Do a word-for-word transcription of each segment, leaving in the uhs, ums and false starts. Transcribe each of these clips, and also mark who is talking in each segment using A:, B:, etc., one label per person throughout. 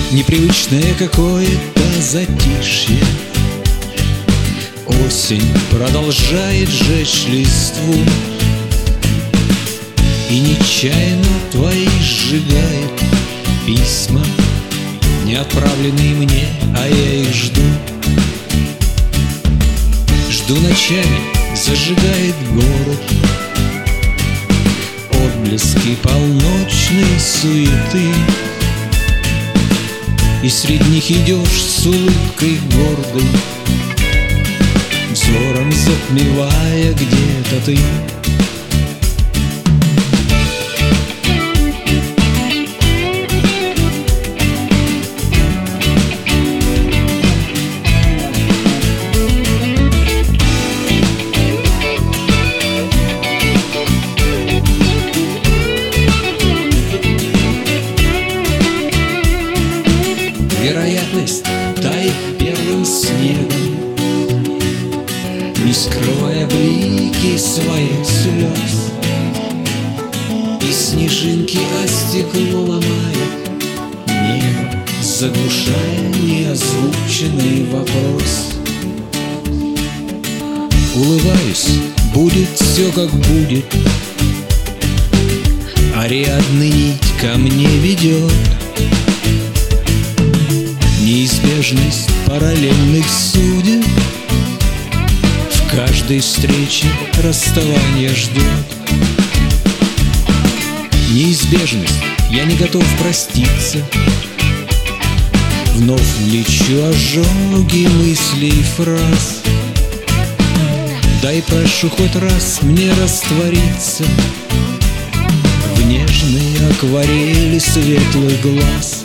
A: непривычное какое-то затишье. Осень продолжает жечь листву и нечаянно твои сжигает письма, не отправленные мне, а я их жду. Жду ночами, зажигает город отблески полночной суеты, и среди них идешь с улыбкой гордой, взором затмевая где-то ты. Вероятность тает первым снегом, не скрывая блики своих слез, и снежинки о стекло ломают небо, заглушая неозвученный вопрос. Улыбаюсь, будет все как будет, Ариадны нить ко мне ведет. Неизбежность параллельных судеб в каждой встрече расставание ждет. Неизбежность, я не готов проститься, вновь лечу ожоги мыслей и фраз. Дай прошу хоть раз мне раствориться в нежной акварели светлых глаз.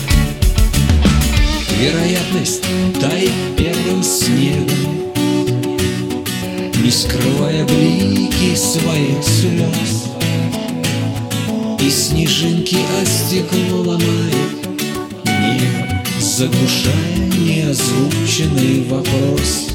A: Вероятность тает первым снегом, не скрывая блики своих слез, и снежинки о стекло ломает небо, заглушая неозвученный вопрос.